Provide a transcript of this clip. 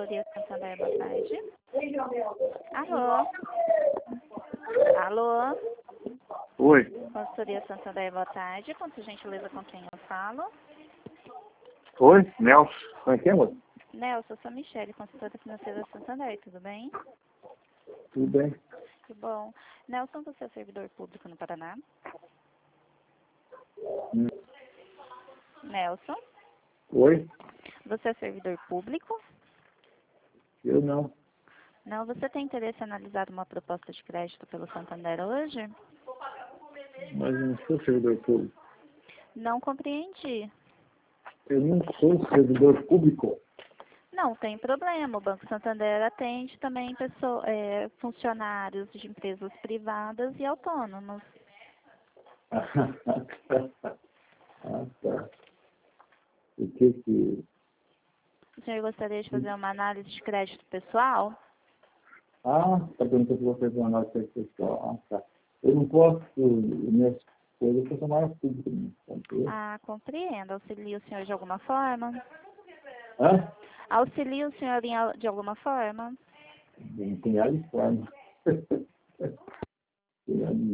Consultoria Santander, boa tarde. Alô? Alô? Oi. Consultoria Santander, boa tarde. Com sua gentileza, com quem eu falo? Oi, Nelson. Como é que é, moço? Nelson, eu sou a Michele, consultora financeira Santander, tudo bem? Tudo bem? Que bom. Nelson, você é servidor público no Paraná? Hum. Nelson, Oi? você é servidor público? Eu não. Não, você tem interesse em analisar uma proposta de crédito pelo Santander hoje? Mas eu não sou servidor público. Não compreendi. Eu não sou servidor público. Não tem problema, o Banco Santander atende também funcionários de empresas privadas e autônomos. Ah, tá. O que que... O senhor gostaria de fazer uma análise de crédito pessoal? Ah, tá perguntando se você tem uma nota pessoal. Ah, tá. Eu não posso, minhas coisas funcionárias públicas. Ah, compreendo. Auxilia o senhor de alguma forma? Hã? Auxilia o senhor de alguma forma? Tem área de forma. Tem área de